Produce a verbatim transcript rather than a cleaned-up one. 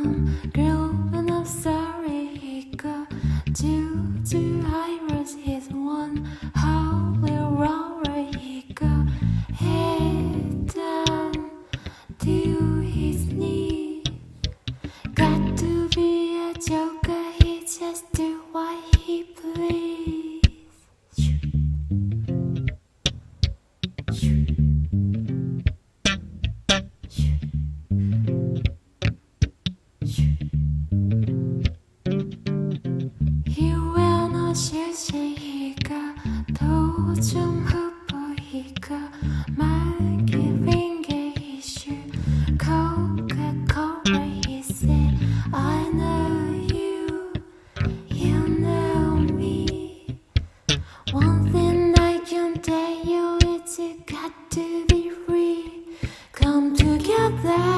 I'm grooving up sorry he got two two iris his one how will roll he got head down to his knee. Got to be a joker, he just do what he please. 실시기가 도좀 흩보이가 말기린 게 이슈 Coca-Cola he said I know you, you know me. One thing I can tell you is you got to be free. Come together